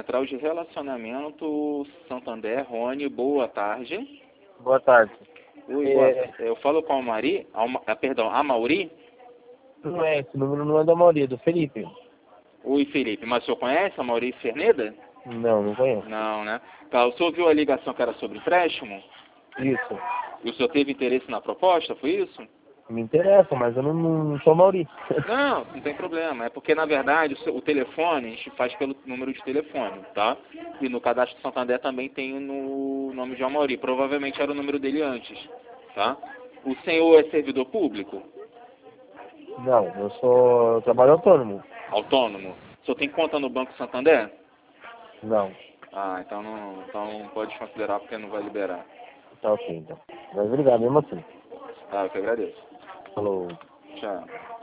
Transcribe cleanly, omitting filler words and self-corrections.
Central de Relacionamento Santander, Rony, boa tarde. Boa tarde. Oi, boa tarde. Eu falo com a Mauri, perdão, a Mauri? Não é, esse número não é da Mauri, é do Felipe. Oi, Felipe, mas o senhor conhece a Mauri Ferneda? Não, não conheço. Não, né? Tá, o senhor viu a ligação que era sobre empréstimo? Isso. E o senhor teve interesse na proposta, foi isso? Me interessa, mas eu não sou Mauri. Não, não tem problema. É porque, na verdade, o telefone a gente faz pelo número de telefone, tá? E no cadastro do Santander também tem no nome de Amaury. Provavelmente era o número dele antes, tá? O senhor é servidor público? Não, eu trabalho autônomo. Autônomo? O senhor tem conta no Banco Santander? Não. Ah, então não pode considerar porque não vai liberar. Tá ok, então. Mas obrigado, mesmo assim. Tá, eu que agradeço. Falou. Tchau.